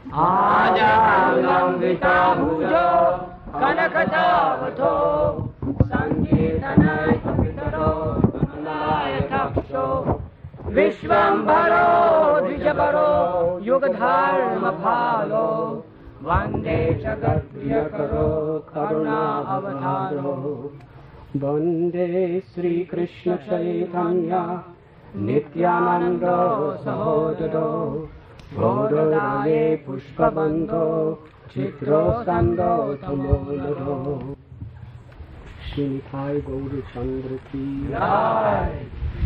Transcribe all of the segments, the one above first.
Ajalambita Bhujo Kanakatavato Sangeetanay Kapitaro Nalaya Taksho Vishwambharo Dvijabharo Yugadharma Phalo Vande Jagat Priyakaro Karuna Avataro Vande Sri Krishna Chaitanya Nityananda Sahodaro Gauradaye Pushpabandho Chitro Sando Tamolado Shinikai Gauru Chandra Ki Jai.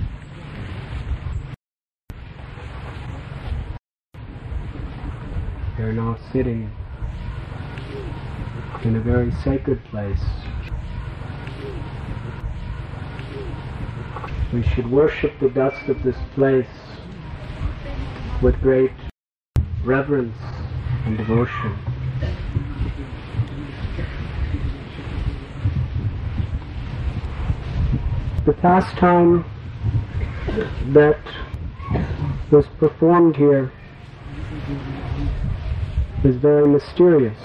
We are now sitting in a very sacred place. We should worship the dust of this place with great reverence and devotion. The pastime that was performed here is very mysterious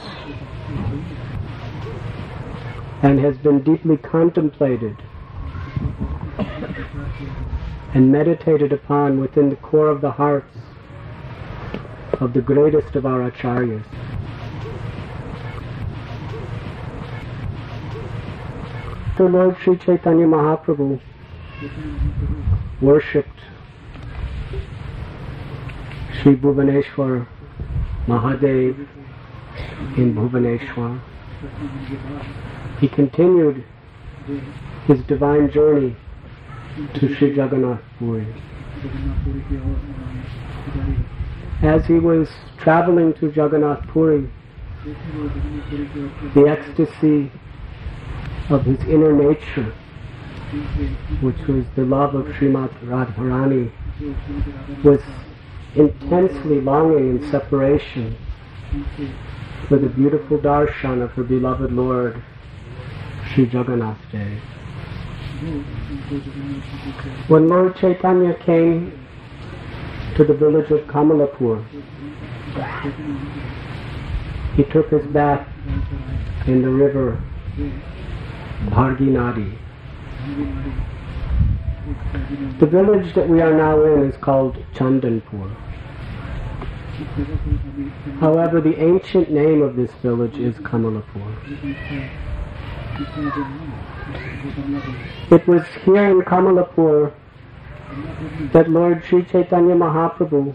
and has been deeply contemplated and meditated upon within the core of the hearts of the greatest of our acharyas. The Lord Sri Chaitanya Mahaprabhu worshipped Sri Bhuvaneshwar Mahadev in Bhuvaneshwar. He continued his divine journey to Sri Jagannath Puri. As he was traveling to Jagannath Puri, the ecstasy of his inner nature, which was the love of Srimati Radharani, was intensely longing in separation for the beautiful darshan of her beloved Lord, Sri Jagannath Dev. When Lord Chaitanya came to the village of Kamalapur, he took his bath in the river Bhargi Nadi. The village that we are now in is called Chandanpur. However, the ancient name of this village is Kamalapur. It was here in Kamalapur that Lord Sri Chaitanya Mahaprabhu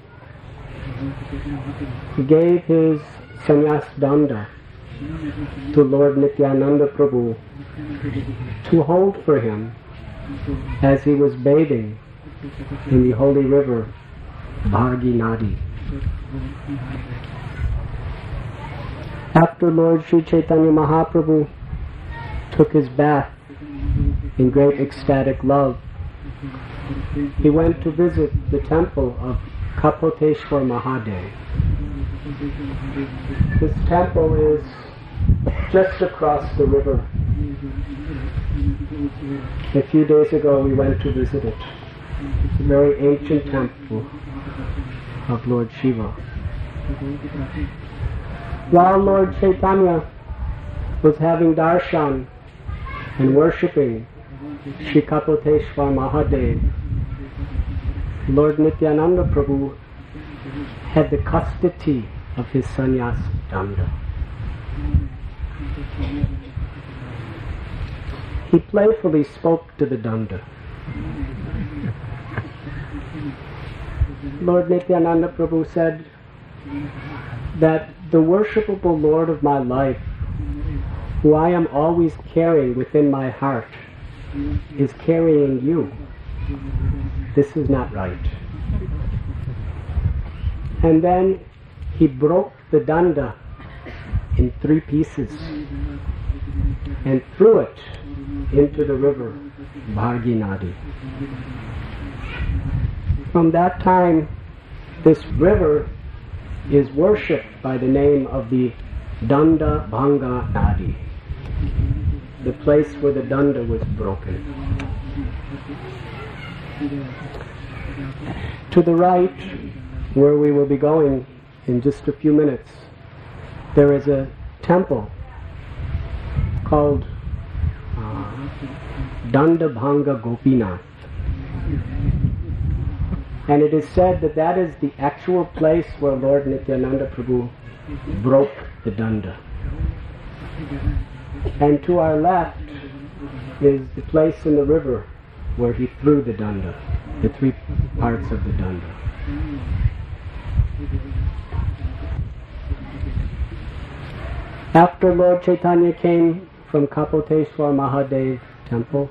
gave his sannyas danda to Lord Nityananda Prabhu to hold for him as he was bathing in the holy river Bhargi Nadi. After Lord Sri Chaitanya Mahaprabhu took his bath in great ecstatic love, he went to visit the temple of Kapoteshwar Mahadev. This temple is just across the river. A few days ago we went to visit it. It's a very ancient temple of Lord Shiva. While Lord Chaitanya was having darshan and worshipping Shri Kapoteshwar Mahadev, Lord Nityananda Prabhu had the custody of his sannyas danda. He playfully spoke to the danda. Lord Nityananda Prabhu said that the worshipable Lord of my life, who I am always carrying within my heart, is carrying you. This is not right. And then he broke the danda in 3 pieces and threw it into the river Bhargi Nadi. From that time, this river is worshipped by the name of the Danda Bhanga Nadi, the place where the danda was broken. To the right, where we will be going, in just a few minutes, there is a temple called Dandabhanga Gopinath. And it is said that that is the actual place where Lord Nityananda Prabhu broke the danda. And to our left is the place in the river where he threw the danda, the three parts of the danda. After Lord Chaitanya came from Kapoteshwar Mahadev temple,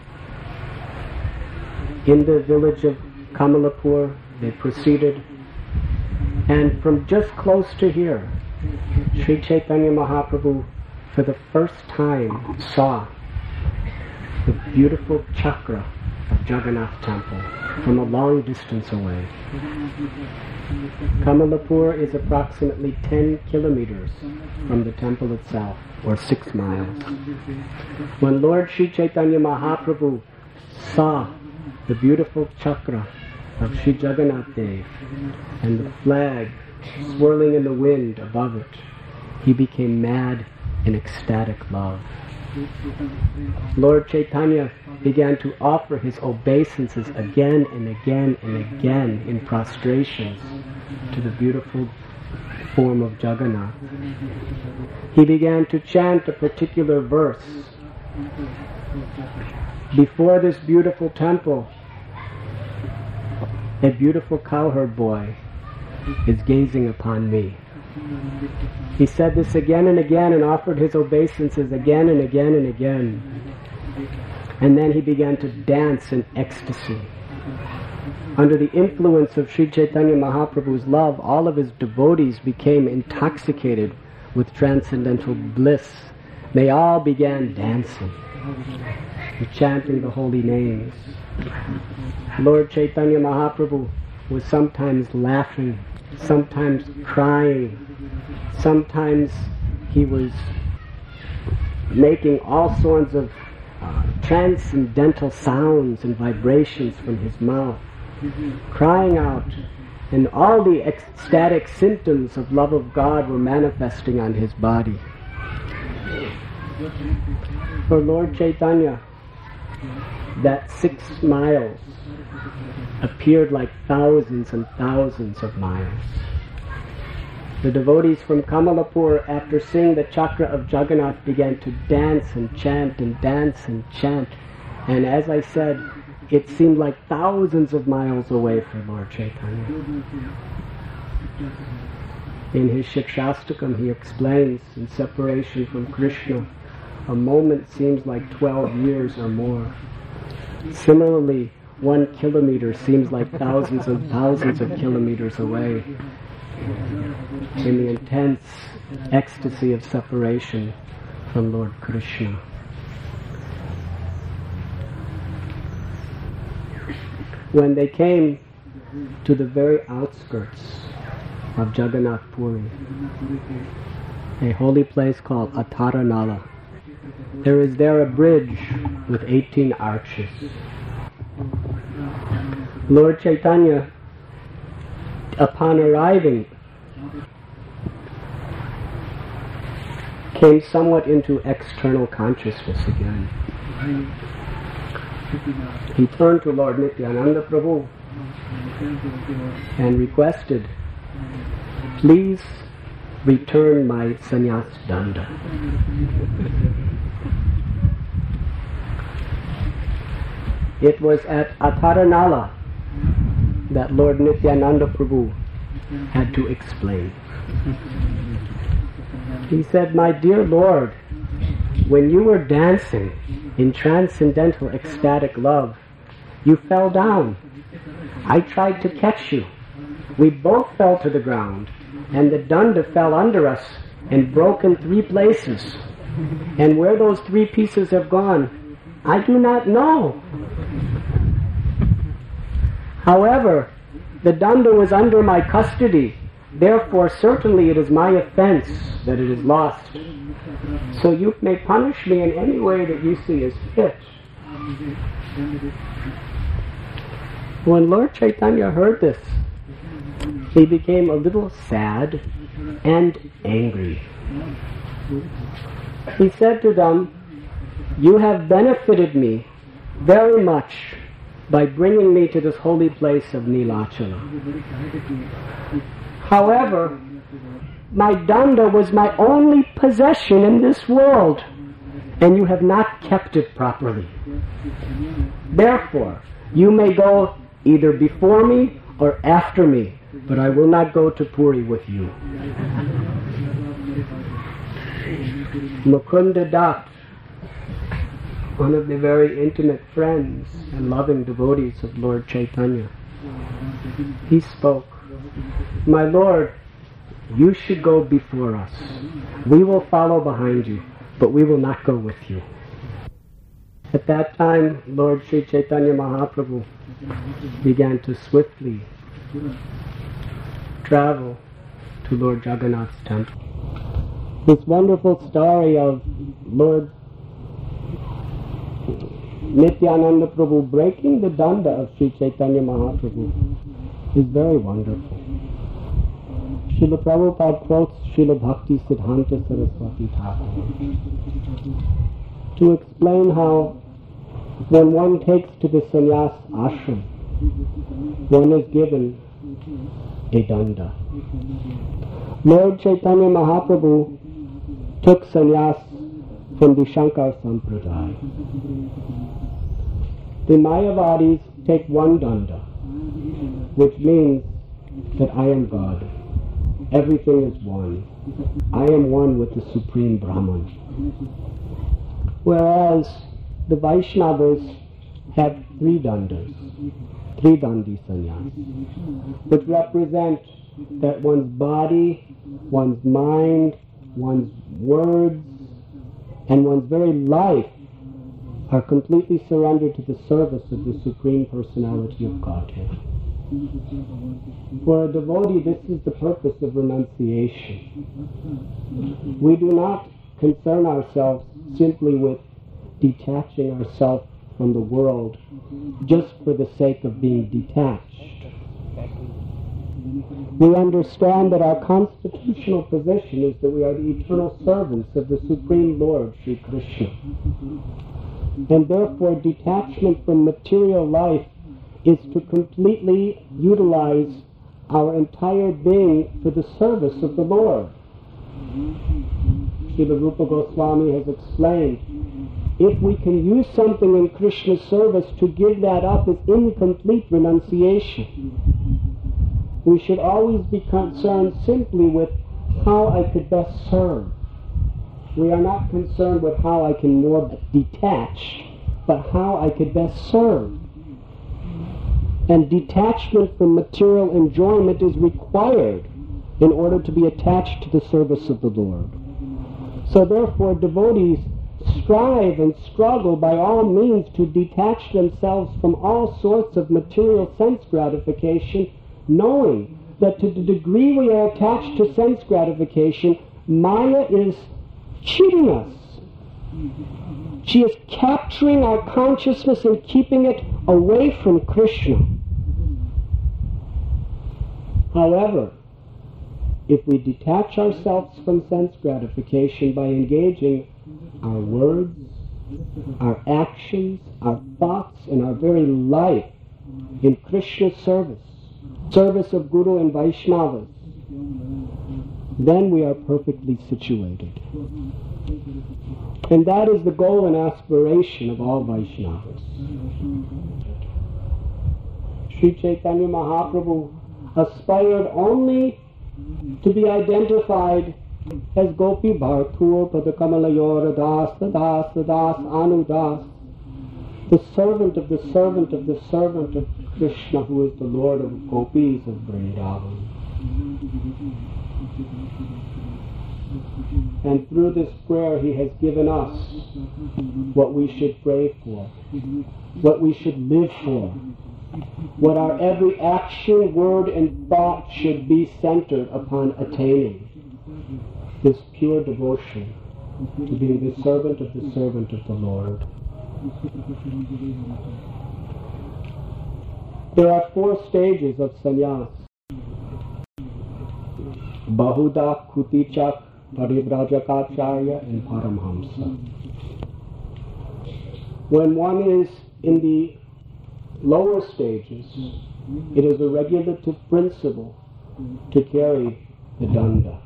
in the village of Kamalapur, they proceeded, and from just close to here, Sri Chaitanya Mahaprabhu for the first time saw the beautiful chakra of Jagannath temple from a long distance away. Kamalapur is approximately 10 kilometers from the temple itself, or 6 miles. When Lord Sri Chaitanya Mahaprabhu saw the beautiful chakra of Sri Jagannath Dev and the flag swirling in the wind above it, he became mad in ecstatic love. Lord Chaitanya began to offer his obeisances again and again and again in prostrations to the beautiful form of Jagannath. He began to chant a particular verse. Before this beautiful temple, a beautiful cowherd boy is gazing upon me. He said this again and again and offered his obeisances again and again and again. And then he began to dance in ecstasy. Under the influence of Sri Chaitanya Mahaprabhu's love, all of his devotees became intoxicated with transcendental bliss. They all began dancing and chanting the holy names. Lord Chaitanya Mahaprabhu was sometimes laughing, sometimes crying, sometimes he was making all sorts of transcendental sounds and vibrations from his mouth, crying out, and all the ecstatic symptoms of love of God were manifesting on his body. For Lord Chaitanya, that 6 miles appeared like thousands and thousands of miles. The devotees from Kamalapur, after seeing the chakra of Jagannath, began to dance and chant and dance and chant. And as I said, it seemed like thousands of miles away from Lord Chaitanya. In his Shikshastakam, he explains, in separation from Krishna, a moment seems like 12 years or more. Similarly, 1 kilometer seems like thousands and thousands of kilometers away. In the intense ecstasy of separation from Lord Krishna. When they came to the very outskirts of Jagannath Puri, a holy place called Ataranala, there is there a bridge with 18 arches. Lord Chaitanya, upon arriving, came somewhat into external consciousness again. He turned to Lord Nityananda Prabhu and requested, "Please return my sannyas danda." It was at Ataranala that Lord Nityananda Prabhu had to explain. He said, "My dear Lord, when you were dancing in transcendental ecstatic love, you fell down. I tried to catch you. We both fell to the ground, and the danda fell under us and broke in 3 places. And where those 3 pieces have gone, I do not know. However, the danda was under my custody. Therefore, certainly it is my offense that it is lost. So you may punish me in any way that you see as fit." When Lord Chaitanya heard this, he became a little sad and angry. He said to them, "You have benefited me very much by bringing me to this holy place of Nilachala. However, my danda was my only possession in this world, and you have not kept it properly. Therefore, you may go either before me or after me, but I will not go to Puri with you." Mukunda Dutt, one of the very intimate friends and loving devotees of Lord Chaitanya, he spoke, "My Lord, you should go before us. We will follow behind you, but we will not go with you." At that time, Lord Sri Chaitanya Mahaprabhu began to swiftly travel to Lord Jagannath's temple. This wonderful story of Lord Nityananda Prabhu breaking the danda of Sri Chaitanya Mahaprabhu is very wonderful. Srila Prabhupada quotes Srila Bhakti Siddhanta Saraswati Thakur to explain how when one takes to the sannyas ashram, one is given a danda. Lord Chaitanya Mahaprabhu took sannyas from the Shankar Sampradaya. The Mayavadis take one danda, which means that I am God. Everything is one. I am one with the Supreme Brahman. Whereas the Vaishnavas have three dandas, three dandi sannyas, which represent that one's body, one's mind, one's words, and one's very life are completely surrendered to the service of the Supreme Personality of Godhead. For a devotee, this is the purpose of renunciation. We do not concern ourselves simply with detaching ourselves from the world just for the sake of being detached. We understand that our constitutional position is that we are the eternal servants of the Supreme Lord, Sri Krishna. And therefore detachment from material life is to completely utilize our entire being for the service of the Lord. Srila Rupa Goswami has explained, if we can use something in Krishna's service, to give that up is incomplete renunciation. We should always be concerned simply with how I could best serve. We are not concerned with how I can more detach, but how I could best serve. And detachment from material enjoyment is required in order to be attached to the service of the Lord. So therefore devotees strive and struggle by all means to detach themselves from all sorts of material sense gratification, knowing that to the degree we are attached to sense gratification, Maya is cheating us. She is capturing our consciousness and keeping it away from Krishna. However, if we detach ourselves from sense gratification by engaging our words, our actions, our thoughts, and our very life in Krishna's service, service of Guru and Vaishnavas, then we are perfectly situated. And that is the goal and aspiration of all Vaishnavas. Sri Chaitanya Mahaprabhu aspired only to be identified as Gopi Bhartur Padakamalayora Das Das Das Anudas, the servant of the servant of the servant of Krishna, who is the Lord of Gopis of Vrindavan. And through this prayer he has given us what we should pray for, what we should live for, what our every action, word, and thought should be centered upon attaining, this pure devotion to being the servant of the Lord. There are 4 stages of sannyas. Bahuda, Kutichak, Parivrajakacarya, and Paramhamsa. When one is in the lower stages, it is a regulative principle to carry the danda.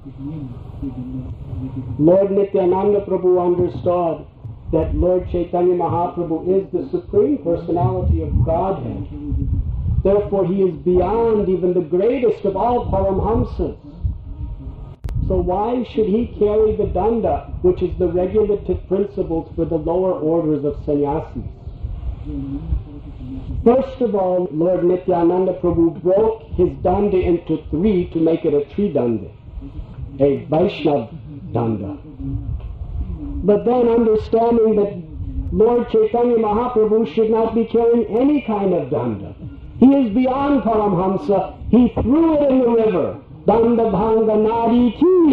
Lord Nityananda Prabhu understood that Lord Chaitanya Mahaprabhu is the Supreme Personality of Godhead. Therefore, he is beyond even the greatest of all Paramhamsas. So why should he carry the danda, which is the regulative principles for the lower orders of sannyasis? First of all, Lord Nityananda Prabhu broke his danda into three to make it a tridanda, a Vaishnava danda. But then understanding that Lord Chaitanya Mahaprabhu should not be carrying any kind of danda. He is beyond Paramhamsa. He threw it in the river. Danda Bhanga Nadi Ki.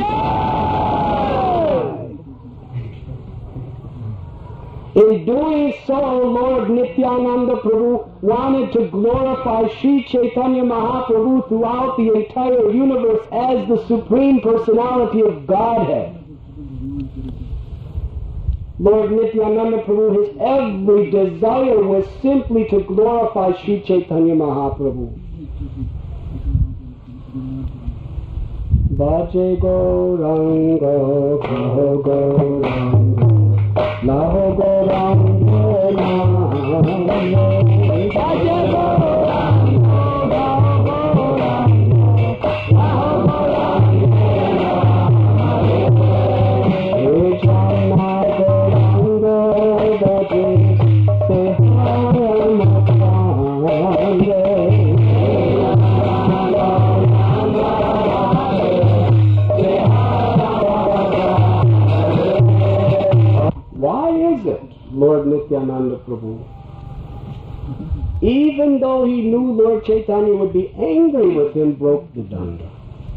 In doing so, Lord Nityananda Prabhu wanted to glorify Sri Chaitanya Mahaprabhu throughout the entire universe as the Supreme Personality of Godhead. Lord Nityananda Prabhu, his every desire was simply to glorify Sri Chaitanya Mahaprabhu. Bhaje Gauranga, Kaho Gauranga, Laho Gauranga, Bhaje Gauranga, Lord Nityananda Prabhu, even though he knew Lord Chaitanya would be angry with him, broke the danda.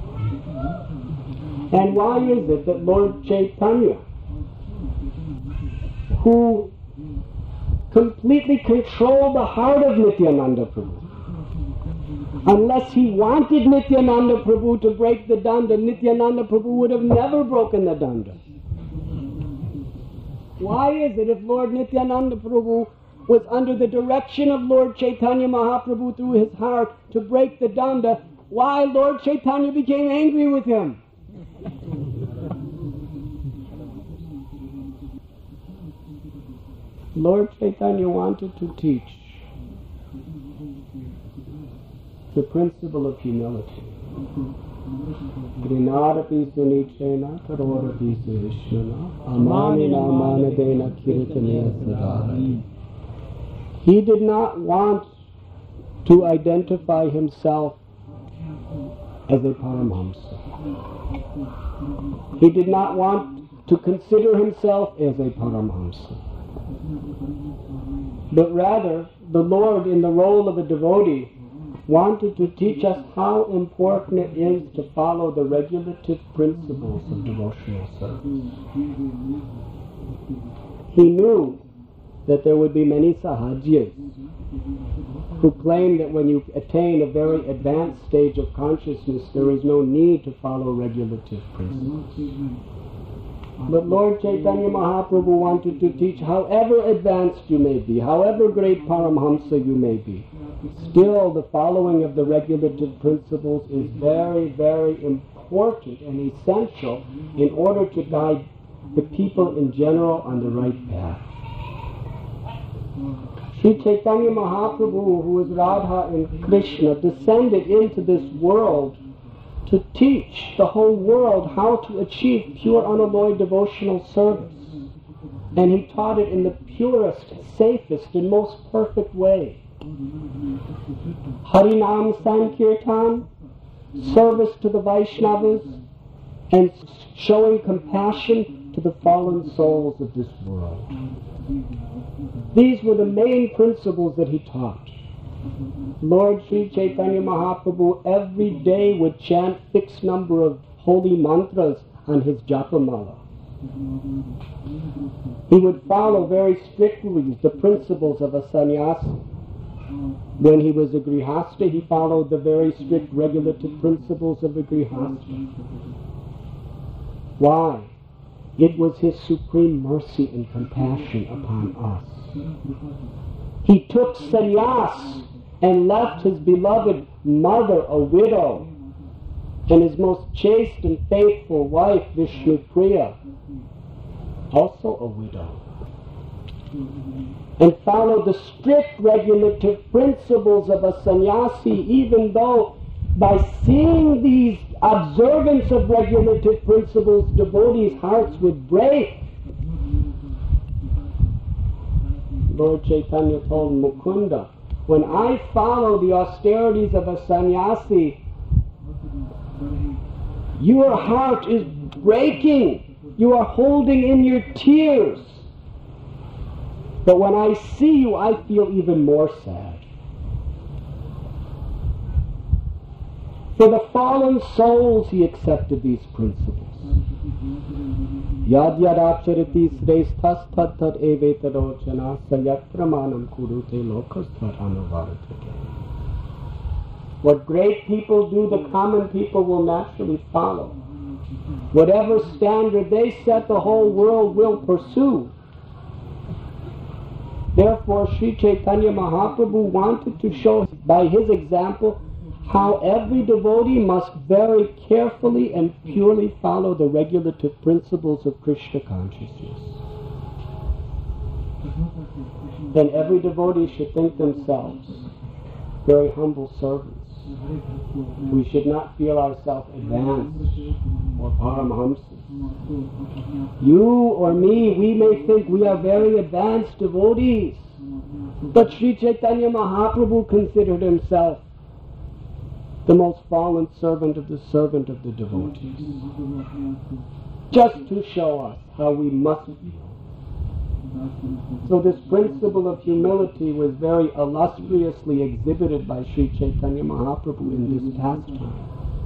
And why is it that Lord Chaitanya, who completely controlled the heart of Nityananda Prabhu, unless he wanted Nityananda Prabhu to break the danda, Nityananda Prabhu would have never broken the danda. Why is it if Lord Nityananda Prabhu was under the direction of Lord Chaitanya Mahaprabhu through his heart to break the danda, why Lord Chaitanya became angry with him? Lord Chaitanya wanted to teach the principle of humility. Grinadapi sunichena karorapi suhishnana amanina manadena kirtanaya sadhara. He did not want to identify himself as a Paramhamsa. He did not want to consider himself as a Paramhamsa. But rather, the Lord, in the role of a devotee, wanted to teach us how important it is to follow the regulative principles of devotional service. He knew that there would be many sahajyas who claim that when you attain a very advanced stage of consciousness, there is no need to follow regulative principles. But Lord Chaitanya Mahaprabhu wanted to teach, however advanced you may be, however great Paramhamsa you may be, still the following of the regulative principles is very, very important and essential in order to guide the people in general on the right path. Sri Chaitanya Mahaprabhu, who is Radha and Krishna, descended into this world to teach the whole world how to achieve pure unalloyed devotional service. And he taught it in the purest, safest, and most perfect way. Harinam Sankirtan, service to the Vaishnavas, and showing compassion to the fallen souls of this world. These were the main principles that he taught. Lord Sri Chaitanya Mahaprabhu every day would chant fixed number of holy mantras on his japamala. He would follow very strictly the principles of a sannyasi. When he was a Grihastha, he followed the very strict regulative principles of a Grihastha. Why? It was his supreme mercy and compassion upon us. He took sannyas and left his beloved mother a widow, and his most chaste and faithful wife, Vishnupriya, also a widow, and followed the strict regulative principles of a sannyasi, even though by seeing these observance of regulative principles, devotees' hearts would break. Lord Chaitanya told Mukunda, when I follow the austerities of a sannyasi, your heart is breaking. You are holding in your tears. But when I see you, I feel even more sad. For the fallen souls, he accepted these principles. Yad yad acharati sreshthas tad tad evetadocana sayatramanam kurute lokasthat anuvaratake. What great people do, the common people will naturally follow. Whatever standard they set, the whole world will pursue. Therefore, Sri Chaitanya Mahaprabhu wanted to show by his example how every devotee must very carefully and purely follow the regulative principles of Krishna consciousness. Then every devotee should think themselves very humble servants. We should not feel ourselves advanced or Paramahamsas. You or me, we may think we are very advanced devotees, but Sri Chaitanya Mahaprabhu considered himself the most fallen servant of the devotees, just to show us how we must feel. So this principle of humility was very illustriously exhibited by Sri Chaitanya Mahaprabhu in this pastime.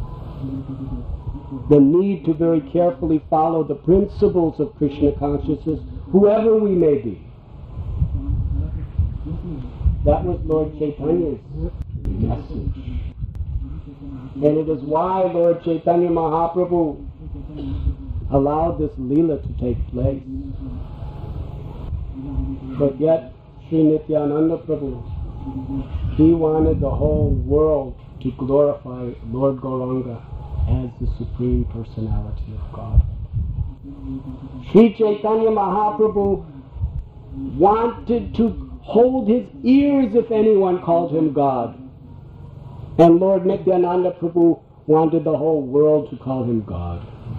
The need to very carefully follow the principles of Krishna consciousness, whoever we may be. That was Lord Chaitanya's message. And it is why Lord Chaitanya Mahaprabhu allowed this Leela to take place. But yet, Sri Nityananda Prabhu, he wanted the whole world to glorify Lord Gauranga as the Supreme Personality of God. Sri Chaitanya Mahaprabhu wanted to hold his ears if anyone called him God. And Lord Nityananda Prabhu wanted the whole world to call him God.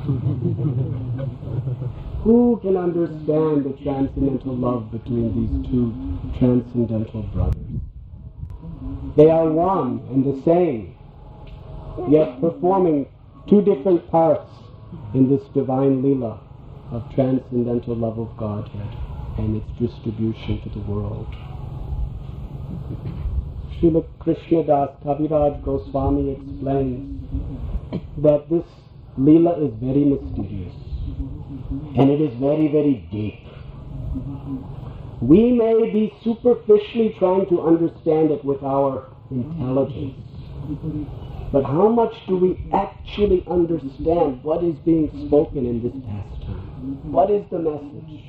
Who can understand the transcendental love between these two transcendental brothers? They are one and the same, yet performing two different parts in this divine Leela of transcendental love of Godhead and its distribution to the world. Srila Krishnadas Kaviraj Goswami explains that this Leela is very mysterious and it is very, very deep. We may be superficially trying to understand it with our intelligence, but how much do we actually understand what is being spoken in this pastime? What is the message?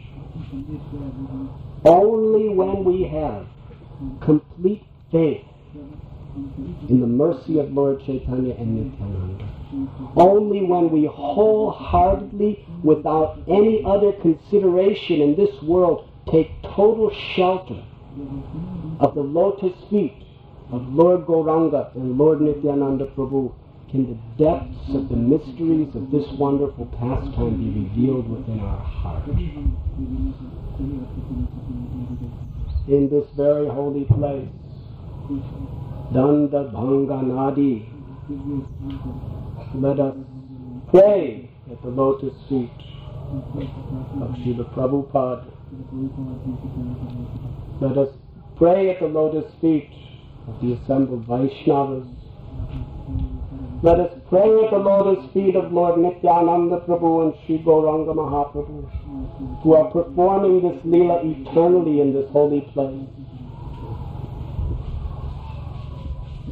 Only when we have complete faith in the mercy of Lord Chaitanya and Nityananda. Only when we wholeheartedly, without any other consideration in this world, take total shelter of the lotus feet of Lord Gauranga and Lord Nityananda Prabhu, can the depths of the mysteries of this wonderful pastime be revealed within our heart. In this very holy place, Danda Bhanga Nadi, let us pray at the lotus feet of Srila Prabhupada. Let us pray at the lotus feet of the assembled Vaishnavas. Let us pray at the lotus feet of Lord Nityananda Prabhu and Sri Gauranga Mahaprabhu, who are performing this Leela eternally in this holy place.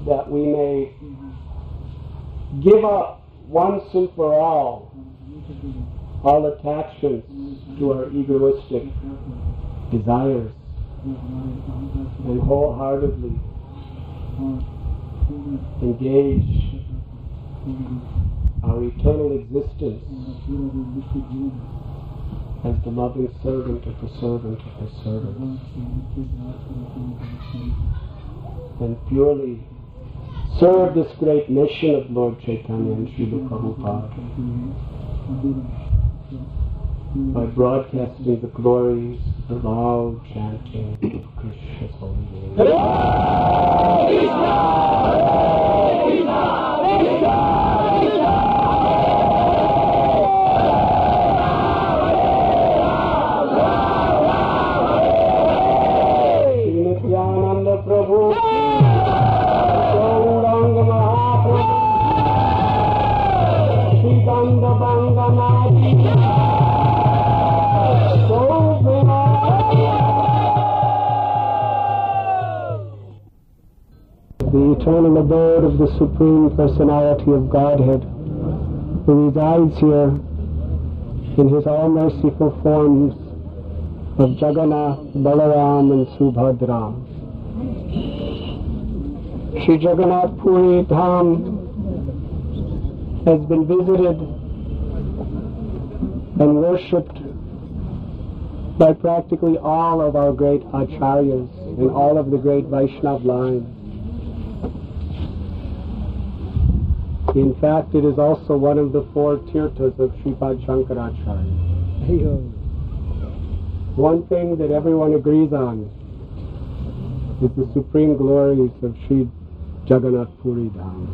that we may give up once and for all attachments to our egoistic desires and wholeheartedly engage our eternal existence as the loving servant of the servant of the servant, and purely serve this great mission of Lord Chaitanya and Srila Prabhupada by broadcasting the glories, the loud chanting of Krishna's holy name. Hare Krishna, Hare Krishna, Krishna Krishna, Hare Nityananda Prabhu, Gauranga Mahaprabhu, Shri Ganga Banganadi, the eternal abode of the Supreme Personality of Godhead, who resides here in his all-merciful forms of Jagannath, Balaram and Subhadra. Sri Jagannath Puri Dham has been visited and worshipped by practically all of our great acharyas and all of the great Vaishnav lines. In fact, it is also one of the 4 tirthas of Sripad Shankaracharya. One thing that everyone agrees on is the supreme glories of Sri Jagannath Puri Dham.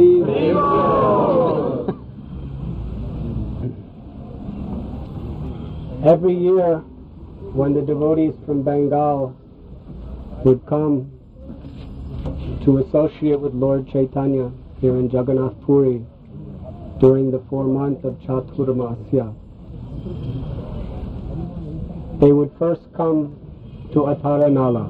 Every year, when the devotees from Bengal would come to associate with Lord Chaitanya here in Jagannath Puri during the 4 months of Chaturmasya, they would first come to Ataranala.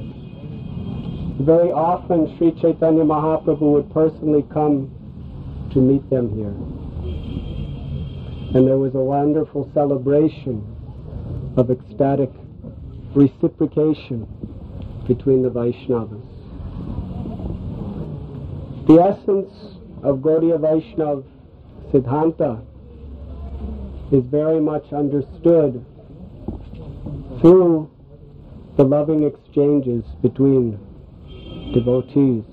Very often Sri Chaitanya Mahaprabhu would personally come to meet them here. And there was a wonderful celebration of ecstatic reciprocation between the Vaishnavas. The essence of Gaudiya Vaishnav Siddhanta is very much understood through the loving exchanges between devotees.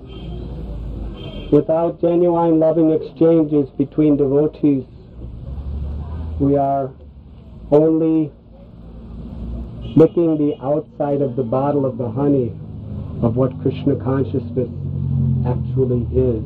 Without genuine loving exchanges between devotees, we are only licking the outside of the bottle of the honey of what Krishna consciousness actually is.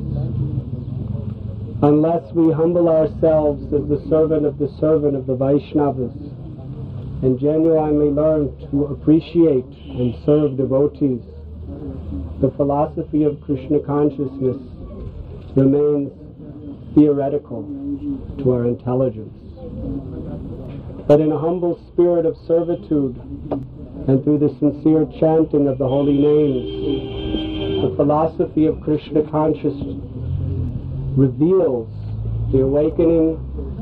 Unless we humble ourselves as the servant of the Vaishnavas and genuinely learn to appreciate and serve devotees, the philosophy of Krishna consciousness remains theoretical to our intelligence. But in a humble spirit of servitude and through the sincere chanting of the holy names, the philosophy of Krishna consciousness reveals the awakening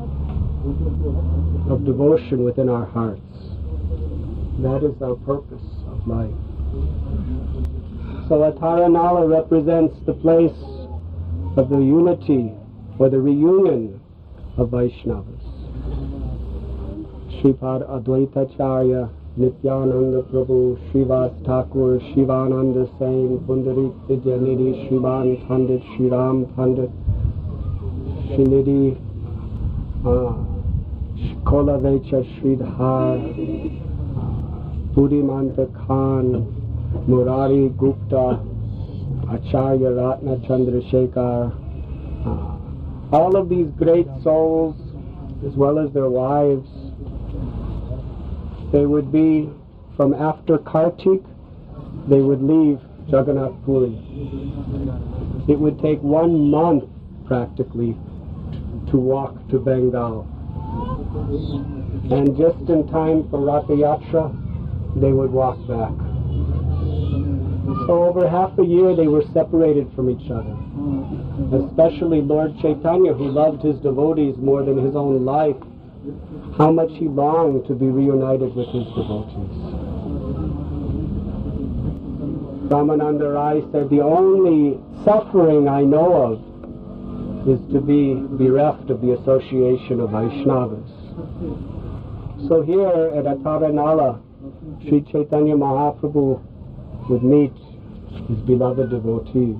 of devotion within our hearts. That is our purpose of life. So Ataranala represents the place of the unity or the reunion of Vaishnavas. Sripad Advaitacharya, Nityananda Prabhu, Srivas Thakur, Shivananda Sain, Pundarik Vidyanidhi, Shrivan Pandit, Shriram Pandit, Srinidhi, Kolavecha Sridhar, Budimanta Khan, Murari Gupta, Acharya Ratna Chandrasekhar, all of these great souls, as well as their wives, they would be, from after Kartik, they would leave Jagannath Puri. It would take 1 month, practically, to walk to Bengal. And just in time for Ratha Yatra, they would walk back. So over half a year they were separated from each other. Especially Lord Chaitanya, who loved his devotees more than his own life. How much he longed to be reunited with his devotees. Ramananda Rai said, the only suffering I know of is to be bereft of the association of Vaishnavas. So here at Ataranala, Sri Chaitanya Mahaprabhu would meet his beloved devotees.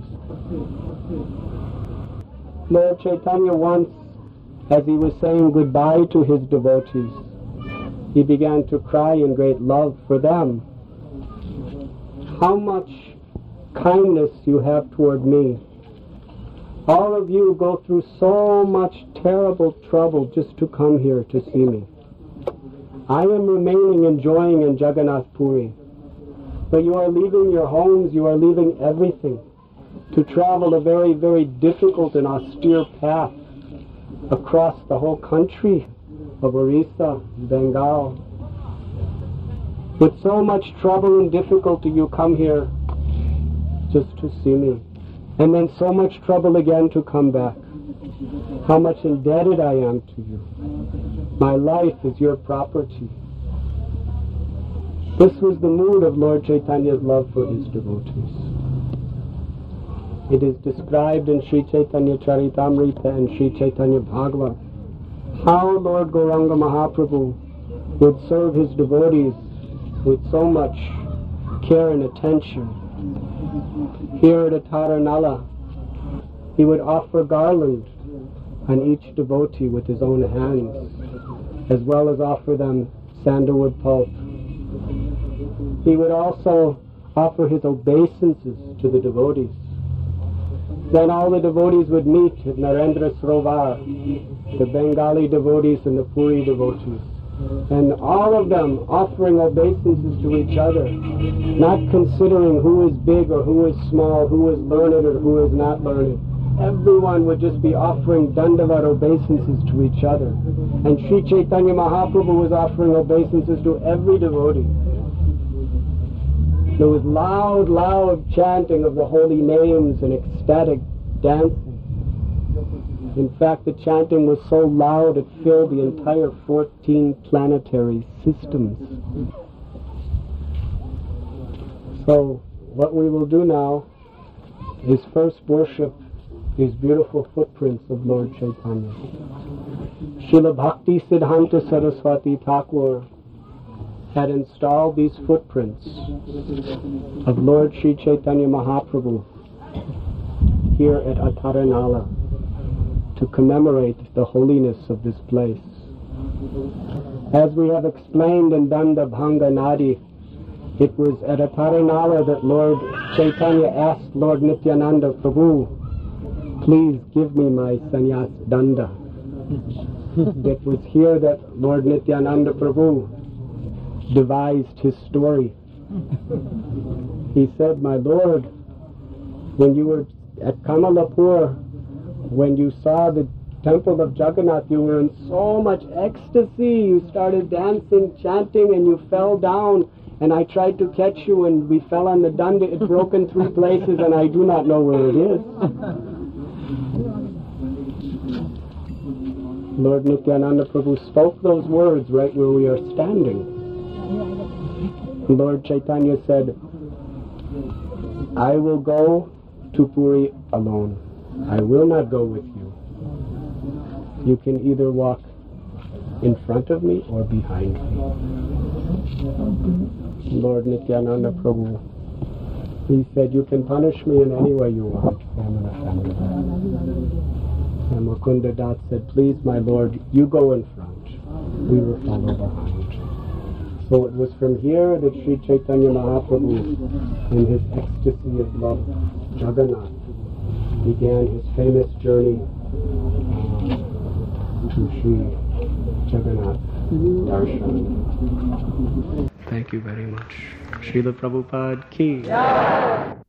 Lord Chaitanya once, as he was saying goodbye to his devotees, he began to cry in great love for them. How much kindness you have toward me. All of you go through so much terrible trouble just to come here to see me. I am remaining enjoying in Jagannath Puri. But you are leaving your homes, you are leaving everything to travel a very, very difficult and austere path across the whole country of Orissa, Bengal. With so much trouble and difficulty you come here just to see me. And then so much trouble again to come back. How much indebted I am to you. My life is your property. This was the mood of Lord Chaitanya's love for his devotees. It is described in Sri Chaitanya Charitamrita and Sri Chaitanya Bhagavat how Lord Gauranga Mahaprabhu would serve his devotees with so much care and attention. Here at Ataranala, he would offer garland on each devotee with his own hands, as well as offer them sandalwood pulp. He would also offer his obeisances to the devotees. Then all the devotees would meet at Narendra Sarovar, the Bengali devotees and the Puri devotees. And all of them offering obeisances to each other, not considering who is big or who is small, who is learned or who is not learned. Everyone would just be offering dandavat obeisances to each other. And Sri Chaitanya Mahaprabhu was offering obeisances to every devotee. There was loud chanting of the holy names and ecstatic dancing. In fact, the chanting was so loud it filled the entire 14 planetary systems. So, what we will do now is first worship these beautiful footprints of Lord Chaitanya. Srila Bhakti Siddhanta Saraswati Thakur had installed these footprints of Lord Sri Chaitanya Mahaprabhu here at Ataranala to commemorate the holiness of this place. As we have explained in Danda Bhanga Nadi, it was at Ataranala that Lord Chaitanya asked Lord Nityananda Prabhu, please give me my sannyas danda. It was here that Lord Nityananda Prabhu devised his story. He said, my Lord, when you were at Kamalapur, when you saw the temple of Jagannath, you were in so much ecstasy. You started dancing, chanting, and you fell down. And I tried to catch you, and we fell on the danda. It broke in 3 places, and I do not know where it is. Lord Nityananda Prabhu spoke those words right where we are standing. Lord Chaitanya said, I will go to Puri alone. I will not go with you. You can either walk in front of me or behind me. Lord Nityananda Prabhu, he said, you can punish me in any way you want. I am an offender. And Mukunda Das said, please, my Lord, you go in front. We will follow behind. So it was from here that Sri Chaitanya Mahaprabhu, in his ecstasy of love, Jagannath, began his famous journey to Sri Jagannath Darshan. Thank you very much. Srila Prabhupada ki.